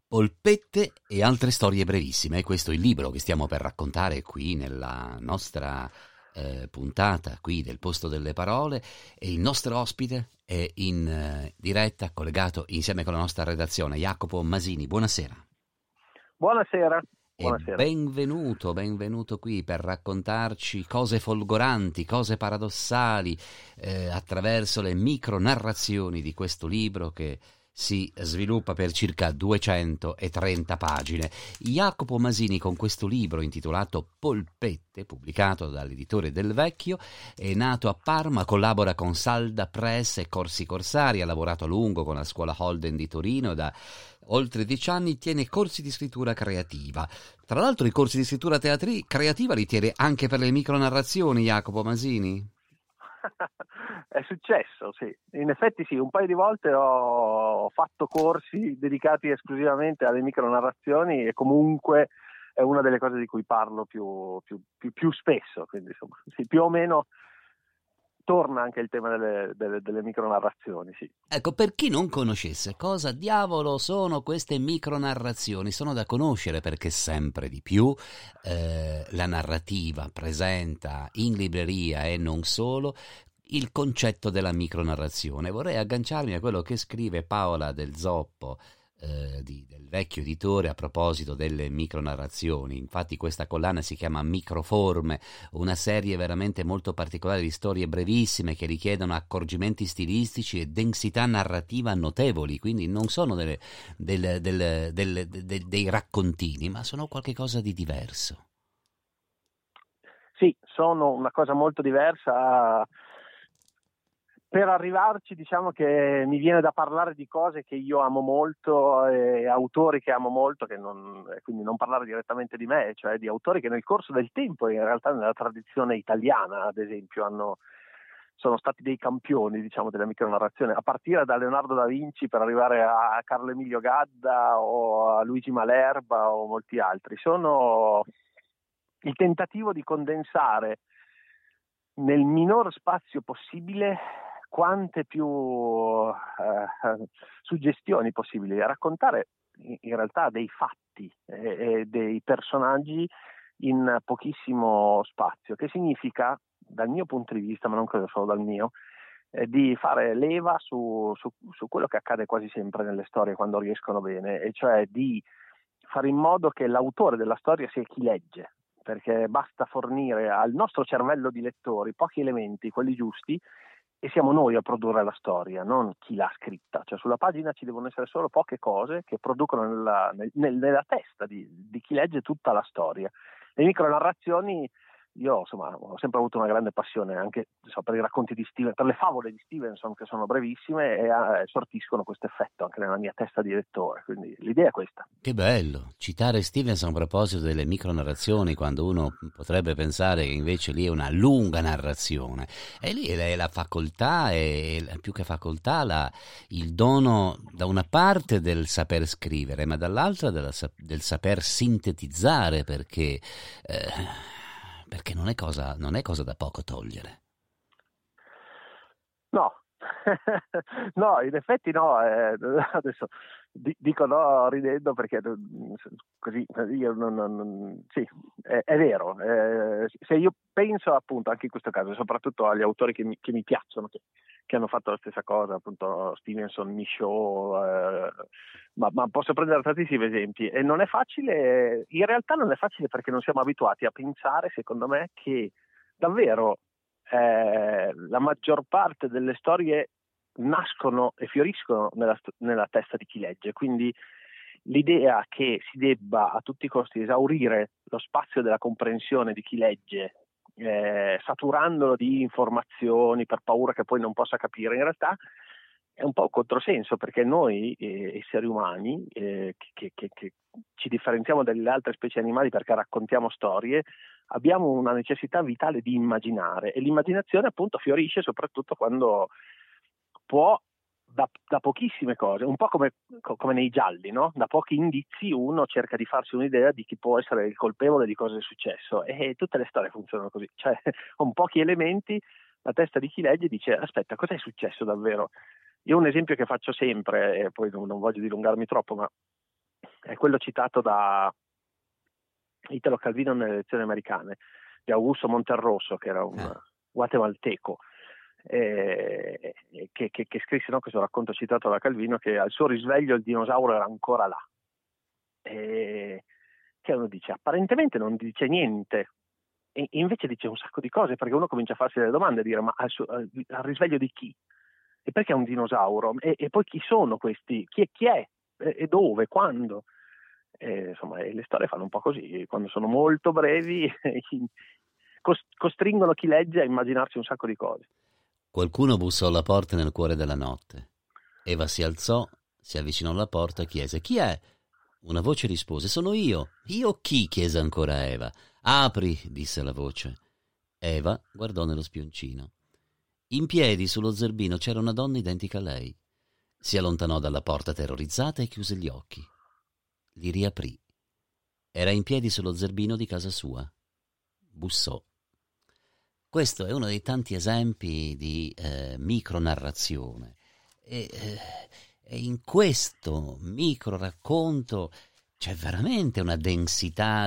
Polpette e altre storie brevissime. Questo è il libro che stiamo per raccontare qui nella nostra puntata qui del Posto delle Parole, e il nostro ospite è in diretta, collegato insieme con la nostra redazione, Jacopo Masini. Buonasera. Buonasera. E Buonasera. benvenuto qui per raccontarci cose folgoranti, cose paradossali, attraverso le micronarrazioni di questo libro che si sviluppa per circa 230 pagine. Jacopo Masini, con questo libro intitolato Polpette, pubblicato dall'editore Del Vecchio, è nato a Parma, collabora con Salda Press e Corsi Corsari, ha lavorato a lungo con la Scuola Holden di Torino, da oltre 10 anni tiene corsi di scrittura creativa. Tra l'altro i corsi di scrittura creativa li tiene anche per le micronarrazioni, Jacopo Masini? È successo, sì. In effetti sì, un paio di volte ho fatto corsi dedicati esclusivamente alle micronarrazioni e comunque è una delle cose di cui parlo più spesso, quindi insomma, sì, più o meno torna anche il tema delle micronarrazioni, sì. Ecco, per chi non conoscesse, cosa diavolo sono queste micronarrazioni? Sono da conoscere perché sempre di più la narrativa presenta in libreria e non solo il concetto della micronarrazione. Vorrei agganciarmi a quello che scrive Paola Del Zoppo, del Vecchio editore, a proposito delle micronarrazioni. Infatti questa collana si chiama Microforme, una serie veramente molto particolare di storie brevissime che richiedono accorgimenti stilistici e densità narrativa notevoli, quindi non sono dei raccontini, ma sono qualcosa di diverso. Sì, sono una cosa molto diversa. Per arrivarci, diciamo che mi viene da parlare di cose che io amo molto, autori che amo molto, quindi non parlare direttamente di me, cioè di autori che nel corso del tempo, in realtà nella tradizione italiana, ad esempio, sono stati dei campioni, diciamo, della micronarrazione, a partire da Leonardo da Vinci per arrivare a Carlo Emilio Gadda o a Luigi Malerba o molti altri. Sono il tentativo di condensare nel minor spazio possibile quante più suggestioni possibili, a raccontare in realtà dei fatti e dei personaggi in pochissimo spazio, che significa, dal mio punto di vista, ma non credo solo dal mio, di fare leva su quello che accade quasi sempre nelle storie quando riescono bene, e cioè di fare in modo che l'autore della storia sia chi legge, perché basta fornire al nostro cervello di lettori pochi elementi, quelli giusti, e siamo noi a produrre la storia, non chi l'ha scritta. Cioè sulla pagina ci devono essere solo poche cose che producono nella testa di chi legge tutta la storia. Le micronarrazioni, io insomma ho sempre avuto una grande passione anche per i racconti di Stevenson, per le favole di Stevenson, che sono brevissime e sortiscono questo effetto anche nella mia testa di lettore, quindi l'idea è questa. Che bello citare Stevenson a proposito delle micronarrazioni, quando uno potrebbe pensare che invece lì è una lunga narrazione, e lì è la facoltà, e più che facoltà il dono da una parte del saper scrivere, ma dall'altra del saper sintetizzare, perché non è cosa da poco togliere. No, no, in effetti no, adesso dico no ridendo perché così io sì, è vero, se io penso appunto anche in questo caso soprattutto agli autori che mi piacciono, che hanno fatto la stessa cosa, appunto Stevenson, Michaud, ma posso prendere tantissimi esempi, e non è facile, in realtà non è facile perché non siamo abituati a pensare, secondo me, che davvero la maggior parte delle storie nascono e fioriscono nella testa di chi legge, quindi l'idea che si debba a tutti i costi esaurire lo spazio della comprensione di chi legge, saturandolo di informazioni per paura che poi non possa capire, in realtà è un po' un controsenso, perché noi esseri umani che ci differenziamo dalle altre specie animali perché raccontiamo storie, abbiamo una necessità vitale di immaginare, e l'immaginazione appunto fiorisce soprattutto quando può, da pochissime cose, un po' come nei gialli, no? Da pochi indizi uno cerca di farsi un'idea di chi può essere il colpevole di cosa è successo, e tutte le storie funzionano così, cioè con pochi elementi la testa di chi legge dice aspetta, cosa è successo davvero? Io un esempio che faccio sempre, e poi non voglio dilungarmi troppo, ma è quello citato da Italo Calvino nelle elezioni americane, di Augusto Monterroso, che era un guatemalteco, che scrisse, no, questo racconto citato da Calvino, che al suo risveglio il dinosauro era ancora là. Che uno dice, apparentemente non dice niente, e invece dice un sacco di cose, perché uno comincia a farsi delle domande, a dire, ma al risveglio di chi? E perché è un dinosauro? E poi chi sono questi? Chi è? E dove? Quando? Insomma, le storie fanno un po' così, quando sono molto brevi costringono chi legge a immaginarsi un sacco di cose. Qualcuno bussò alla porta nel cuore della notte. Eva si alzò, si avvicinò alla porta e chiese: «Chi è?» Una voce rispose: «Sono io». «Io chi?» chiese ancora Eva. «Apri», disse la voce. Eva guardò nello spioncino. In piedi sullo zerbino c'era una donna identica a lei. Si allontanò dalla porta terrorizzata e chiuse gli occhi. Li riaprì. Era in piedi sullo zerbino di casa sua. Bussò. Questo è uno dei tanti esempi di micronarrazione. E in questo microracconto c'è veramente una densità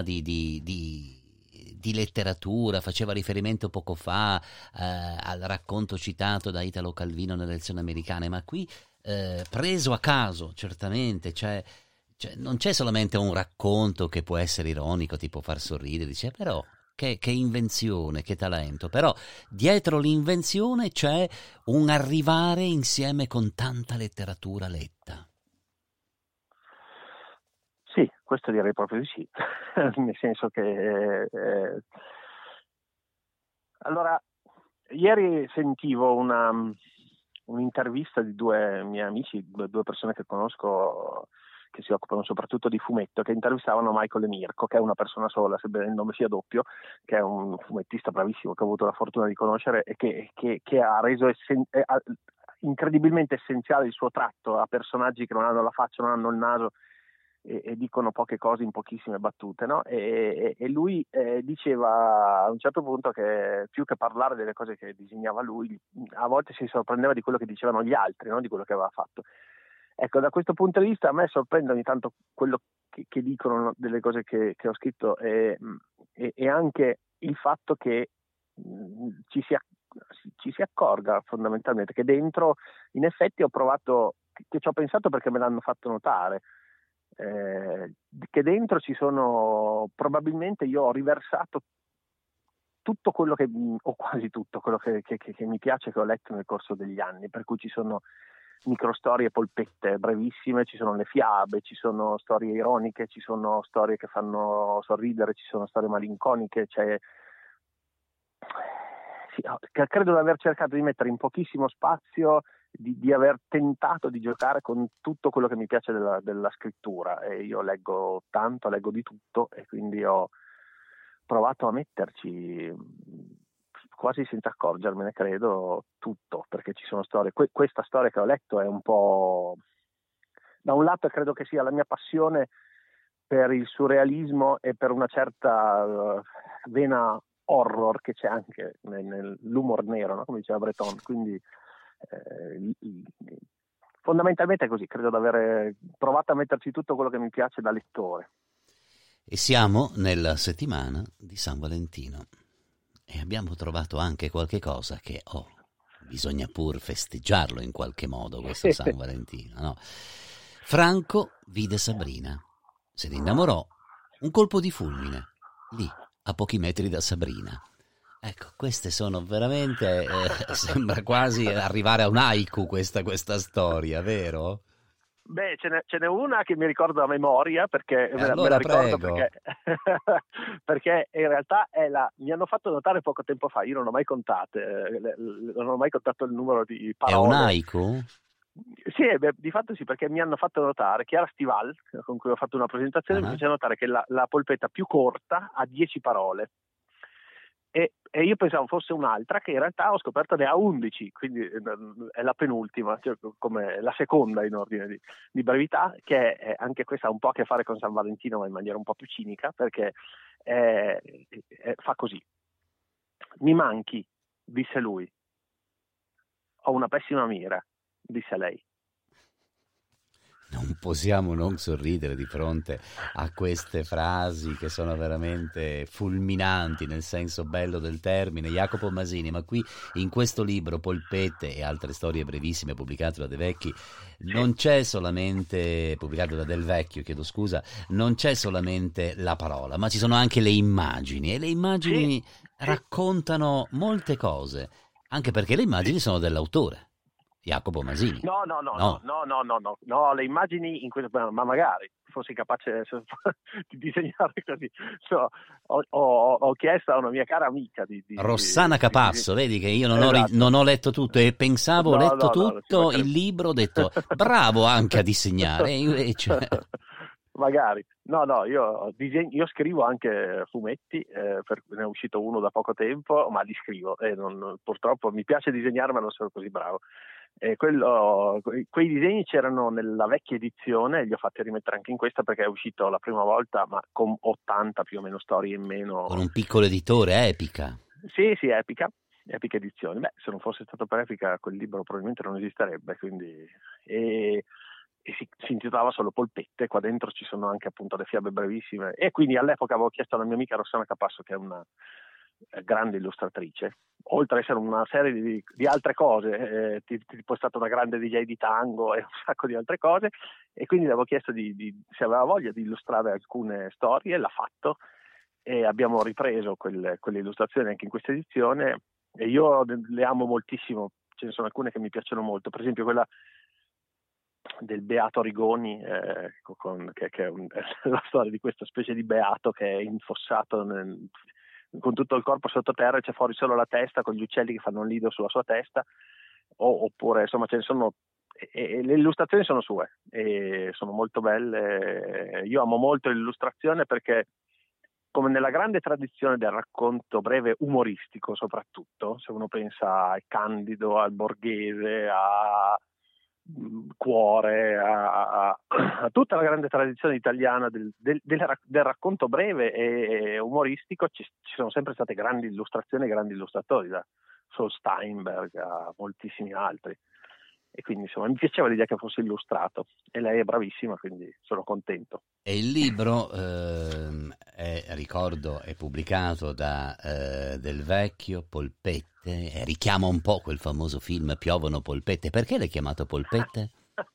di letteratura. Faceva riferimento poco fa al racconto citato da Italo Calvino nelle elezioni americane, ma qui preso a caso, certamente, non c'è solamente un racconto che può essere ironico, ti può far sorridere, dice, però che invenzione, che talento, però dietro l'invenzione c'è un arrivare insieme con tanta letteratura letta. Sì, questo direi proprio di sì, nel senso che allora, ieri sentivo un'intervista di due miei amici, due persone che conosco, che si occupano soprattutto di fumetto, che intervistavano Michael e Mirko, che è una persona sola, sebbene il nome sia doppio, che è un fumettista bravissimo che ho avuto la fortuna di conoscere e che ha reso incredibilmente essenziale il suo tratto a personaggi che non hanno la faccia, non hanno il naso e dicono poche cose in pochissime battute, no? E lui diceva a un certo punto che più che parlare delle cose che disegnava lui, a volte si sorprendeva di quello che dicevano gli altri, no? Di quello che aveva fatto. Ecco, da questo punto di vista a me sorprende ogni tanto quello che dicono delle cose che ho scritto e anche il fatto che ci si accorga fondamentalmente che dentro, in effetti ho provato, che ci ho pensato perché me l'hanno fatto notare, che dentro ci sono, probabilmente io ho riversato tutto quello che, o quasi tutto quello che mi piace, che ho letto nel corso degli anni, per cui ci sono microstorie polpette brevissime, ci sono le fiabe, ci sono storie ironiche, ci sono storie che fanno sorridere, ci sono storie malinconiche, credo di aver cercato di mettere in pochissimo spazio, di aver tentato di giocare con tutto quello che mi piace della scrittura, e io leggo tanto, leggo di tutto, e quindi ho provato a metterci quasi senza accorgermene, credo, tutto, perché ci sono storie. Questa storia che ho letto è un po', da un lato credo che sia la mia passione per il surrealismo e per una certa vena horror che c'è anche nell'humor nero, no? Come diceva Breton, quindi fondamentalmente è così, credo di aver provato a metterci tutto quello che mi piace da lettore. E siamo nella settimana di San Valentino e abbiamo trovato anche qualche cosa che bisogna pur festeggiarlo in qualche modo, questo San Valentino, no? Franco vide Sabrina, se ne innamorò, un colpo di fulmine, lì, a pochi metri da Sabrina. Ecco, queste sono veramente, sembra quasi arrivare a un haiku questa storia, vero? Beh, ce n'è una che mi ricordo a memoria, perché allora, me la ricordo prego. perché in realtà mi hanno fatto notare poco tempo fa, io non ho mai contate, non ho mai contato il numero di parole. È un haiku? Sì, di fatto sì, perché mi hanno fatto notare, Chiara Stival, con cui ho fatto una presentazione, mi fece notare che la polpetta più corta ha 10 parole. E io pensavo fosse un'altra, che in realtà ho scoperto ne ha 11, quindi è la penultima, cioè come la seconda in ordine di brevità, che è, anche questa ha un po' a che fare con San Valentino, ma in maniera un po' più cinica, perché fa così. Mi manchi, disse lui. Ho una pessima mira, disse lei. non possiamo non sorridere di fronte a queste frasi che sono veramente fulminanti nel senso bello del termine. Jacopo Masini, ma qui in questo libro Polpette e altre storie brevissime pubblicate da De Vecchi non c'è solamente, pubblicato da Del Vecchio, chiedo scusa, non c'è solamente la parola, ma ci sono anche le immagini, e le Sì, immagini sì, raccontano molte cose, anche perché le sì. immagini sono dell'autore, Jacopo Masini. No, no, no, no, No, no, no, no, no, no, le immagini in questo, ma magari fossi capace di disegnare così. So, ho chiesto a una mia cara amica Rossana Capasso, vedi che io Esatto. non ho letto tutto e pensavo, ho No, letto no, no, non ci tutto il mancherebbe. libro, ho detto bravo anche a disegnare, e invece Magari. No, no, io scrivo anche fumetti, ne è uscito uno da poco tempo, ma li scrivo e purtroppo mi piace disegnare ma non sono così bravo. Quei disegni c'erano nella vecchia edizione, li ho fatti rimettere anche in questa perché è uscito la prima volta, ma con 80 più o meno storie in con meno. un piccolo editore, Epica. Sì, sì, Epica Edizioni. Beh, se non fosse stato per Epica quel libro probabilmente non esisterebbe, quindi. E si intitolava solo Polpette, qua dentro ci sono anche appunto le fiabe brevissime, e quindi all'epoca avevo chiesto alla mia amica Rossana Capasso, che è una grande illustratrice, oltre ad essere una serie di altre cose, tipo è stata una grande DJ di tango e un sacco di altre cose, e quindi le avevo chiesto se aveva voglia di illustrare alcune storie, l'ha fatto, e abbiamo ripreso quelle illustrazioni anche in questa edizione, e io le amo moltissimo. Ce ne sono alcune che mi piacciono molto, per esempio quella del Beato Rigoni, che è la storia di questa specie di beato che è infossato con tutto il corpo sottoterra, e c'è fuori solo la testa con gli uccelli che fanno un nido sulla sua testa, oppure insomma ce ne sono, e le illustrazioni sono sue e sono molto belle. Io amo molto l'illustrazione perché, come nella grande tradizione del racconto breve umoristico, soprattutto se uno pensa al Candido, al Borghese, a Cuore, a tutta la grande tradizione italiana del racconto breve e umoristico, ci sono sempre state grandi illustrazioni e grandi illustratori, da Saul Steinberg a moltissimi altri, e quindi insomma mi piaceva l'idea che fosse illustrato, e lei è bravissima, quindi sono contento. E il libro, ricordo, è pubblicato da Del Vecchio, Polpette, e richiama un po' quel famoso film Piovono polpette. Perché l'hai chiamato Polpette?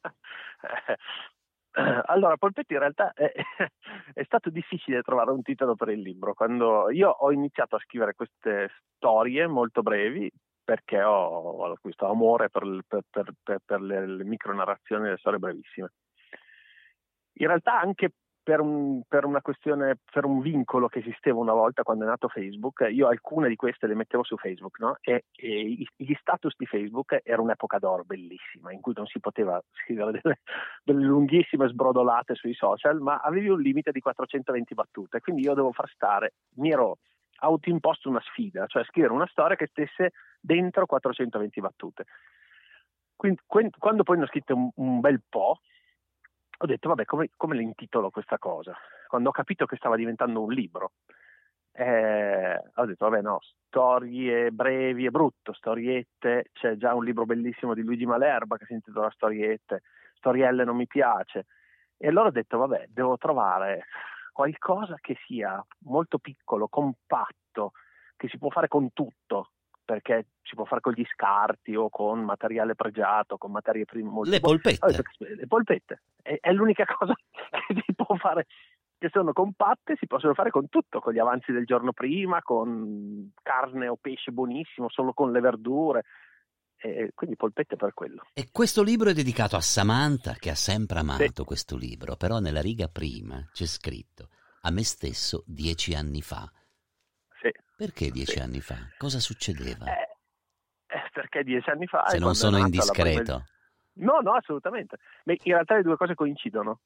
Allora, Polpetti in realtà è stato difficile trovare un titolo per il libro. Quando io ho iniziato a scrivere queste storie molto brevi, perché ho questo amore per le micronarrazioni e le storie brevissime. In realtà anche per una questione, per un vincolo che esisteva una volta quando è nato Facebook, io alcune di queste le mettevo su Facebook, no? E gli status di Facebook era un'epoca d'oro bellissima, in cui non si poteva scrivere delle lunghissime sbrodolate sui social, ma avevi un limite di 420 battute, quindi io dovevo far stare, mi ero autoimposto una sfida, cioè scrivere una storia che stesse dentro 420 battute. Quindi, quando poi ne ho scritte un bel po', ho detto, vabbè, come le intitolo questa cosa? Quando ho capito che stava diventando un libro, ho detto, vabbè, no, storie brevi è brutto, storiette, c'è già un libro bellissimo di Luigi Malerba che si intitola Storiette, storielle non mi piace. E allora ho detto, vabbè, devo trovare qualcosa che sia molto piccolo, compatto, che si può fare con tutto, perché si può fare con gli scarti o con materiale pregiato, con materie prime molto Le buone. Ho detto polpette. che le polpette è l'unica cosa che si può fare, che sono compatte, si possono fare con tutto, con gli avanzi del giorno prima, con carne o pesce buonissimo, solo con le verdure, e quindi polpette per quello. E questo libro è dedicato a Samantha, che ha sempre Sì, amato questo libro, però nella riga prima c'è scritto a me stesso 10 anni fa. sì, Perché sì. 10 anni fa? Cosa succedeva? Perché 10 anni fa Se è non quando è sono nata la prima. indiscreto. No, no, assolutamente. Ma in realtà le due cose coincidono,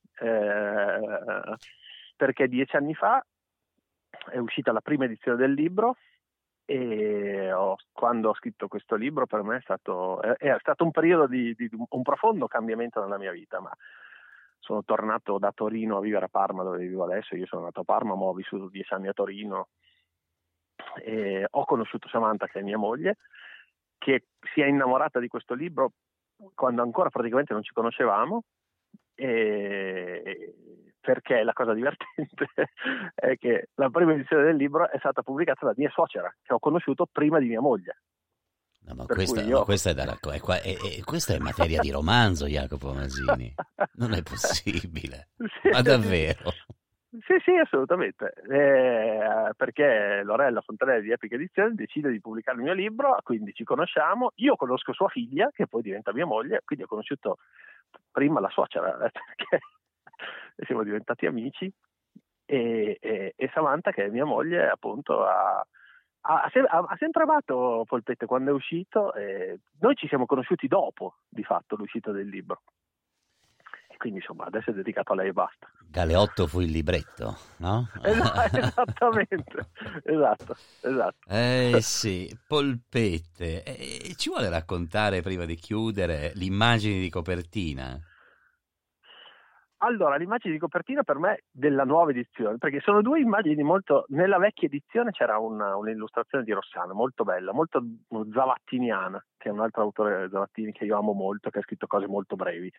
perché 10 anni fa è uscita la prima edizione del libro, e quando ho scritto questo libro per me è stato un periodo di un profondo cambiamento nella mia vita, ma sono tornato da Torino a vivere a Parma, dove vivo adesso. Io sono nato a Parma, ma ho vissuto 10 anni a Torino, e ho conosciuto Samantha, che è mia moglie, che si è innamorata di questo libro quando ancora praticamente non ci conoscevamo, perché la cosa divertente è che la prima edizione del libro è stata pubblicata da mia suocera, che ho conosciuto prima di mia moglie. No, ma Per cui questa è questa è materia di romanzo, Jacopo Masini. Non è possibile. Sì, Ma davvero? sì, assolutamente. Perché Lorella Fontanelli di Epica Edizioni decide di pubblicare il mio libro, quindi ci conosciamo. Io conosco sua figlia, che poi diventa mia moglie, quindi ho conosciuto prima la suocera, perché siamo diventati amici. E Samantha, che è mia moglie, appunto, ha sempre amato Polpette quando è uscito. Noi ci siamo conosciuti dopo, di fatto, l'uscita del libro. E quindi, insomma, adesso è dedicato a lei e basta. Galeotto fu il libretto, no? Esattamente, esatto. Sì, Polpette. Ci vuole raccontare, prima di chiudere, l'immagine di copertina? Allora, l'immagine di copertina per me della nuova edizione, perché sono due immagini molto... Nella vecchia edizione c'era un'illustrazione di Rossano, molto bella, molto zavattiniana, che è un altro autore Zavattini che io amo molto, che ha scritto cose molto brevi.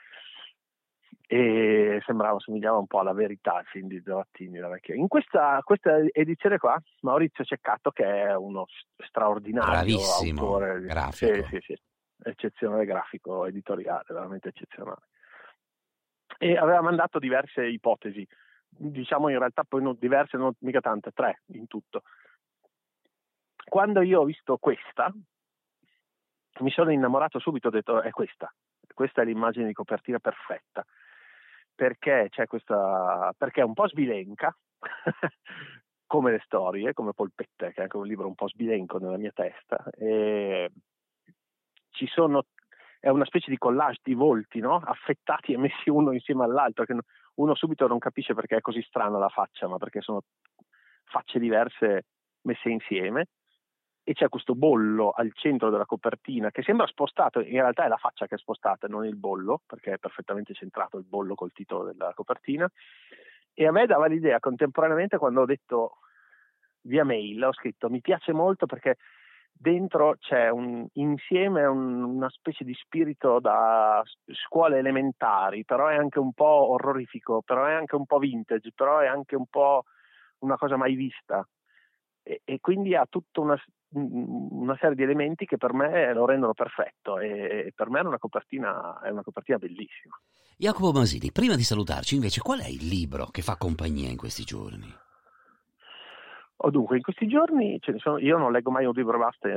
E somigliava un po' alla Verità, il film di Zavattini, la vecchia. In questa edizione qua, Maurizio Ceccato, che è uno straordinario bravissimo autore, grafico. Sì, eccezionale grafico editoriale, veramente eccezionale. E aveva mandato diverse ipotesi, diciamo in realtà poi non diverse, non mica tante, 3 in tutto. Quando io ho visto questa, mi sono innamorato subito, ho detto è questa è l'immagine di copertina perfetta, perché c'è perché è un po' sbilenca, come le storie, come Polpette, che è anche un libro un po' sbilenco nella mia testa, e è una specie di collage di volti, no? Affettati e messi uno insieme all'altro, che uno subito non capisce perché è così strana la faccia, ma perché sono facce diverse messe insieme. E c'è questo bollo al centro della copertina che sembra spostato, in realtà è la faccia che è spostata, non il bollo, perché è perfettamente centrato il bollo col titolo della copertina. E a me dava l'idea contemporaneamente, quando ho detto via mail, ho scritto mi piace molto perché dentro c'è una specie di spirito da scuole elementari, però è anche un po' orrorifico, però è anche un po' vintage, però è anche un po' una cosa mai vista. E quindi ha tutta una serie di elementi che per me lo rendono perfetto, e per me è una copertina bellissima. Jacopo Masini, prima di salutarci invece, qual è il libro che fa compagnia in questi giorni? Dunque, in questi giorni io non leggo mai un libro e basta,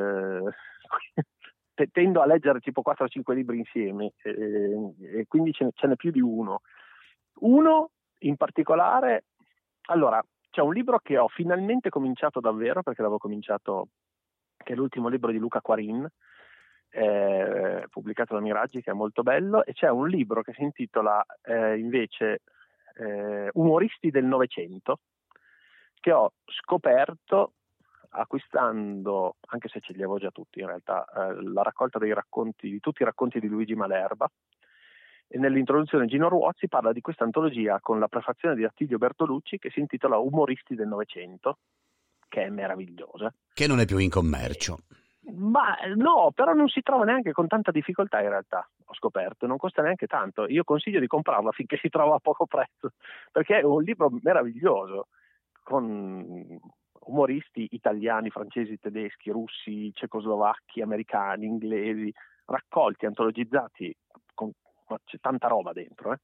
tendo a leggere tipo 4 o 5 libri insieme, e quindi ce n'è più di uno. Uno in particolare, allora, c'è un libro che ho finalmente cominciato davvero, perché l'avevo cominciato, che è l'ultimo libro di Luca Quarin, pubblicato da Miraggi, che è molto bello, e c'è un libro che si intitola invece Umoristi del Novecento, che ho scoperto acquistando, anche se ce li avevo già tutti in realtà, la raccolta di tutti i racconti di Luigi Malerba. E nell'introduzione Gino Ruozzi parla di questa antologia con la prefazione di Attilio Bertolucci, che si intitola Umoristi del Novecento, che è meravigliosa. Che non è più in commercio. Ma no, però non si trova neanche con tanta difficoltà in realtà, ho scoperto, non costa neanche tanto. Io consiglio di comprarla finché si trova a poco prezzo, perché è un libro meraviglioso, con umoristi italiani, francesi, tedeschi, russi, cecoslovacchi, americani, inglesi, raccolti, antologizzati, c'è tanta roba dentro,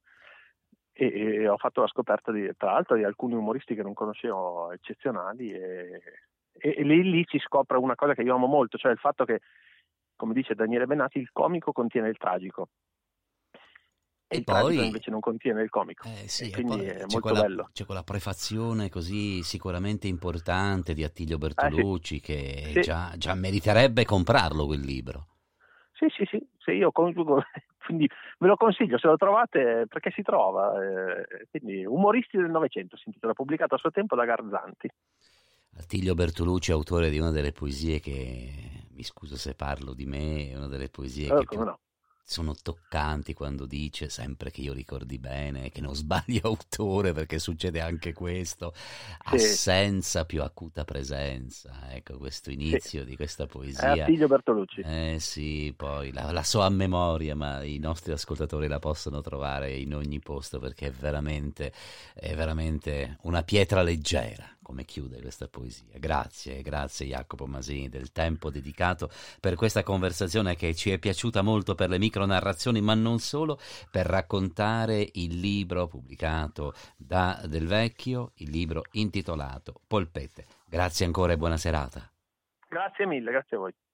e ho fatto la scoperta tra l'altro di alcuni umoristi che non conoscevo, eccezionali, e lì si scopre una cosa che io amo molto, cioè il fatto che, come dice Daniele Benati, il comico contiene il tragico. E il tragico invece non contiene il comico, sì, quindi è molto bello. C'è quella prefazione così sicuramente importante di Attilio Bertolucci, che già meriterebbe comprarlo quel libro. Sì, se io congiugo, quindi ve lo consiglio, se lo trovate, perché si trova. Quindi Umoristi del Novecento si intitola, pubblicato a suo tempo da Garzanti. Attilio Bertolucci, autore di una delle poesie che, mi scuso se parlo di me, è una delle poesie che più... No. sono toccanti quando dice, sempre che io ricordi bene, che non sbagli autore, perché succede anche questo, Sì, assenza più acuta presenza. Ecco, questo sì, inizio di questa è poesia. Attilio Bertolucci. Sì, poi la so a memoria, ma i nostri ascoltatori la possono trovare in ogni posto perché è veramente una pietra leggera, come chiude questa poesia. Grazie, grazie Jacopo Masini del tempo dedicato per questa conversazione che ci è piaciuta molto, per le micronarrazioni, ma non solo, per raccontare il libro pubblicato da Del Vecchio, il libro intitolato Polpette. Grazie ancora e buona serata. Grazie mille, grazie a voi.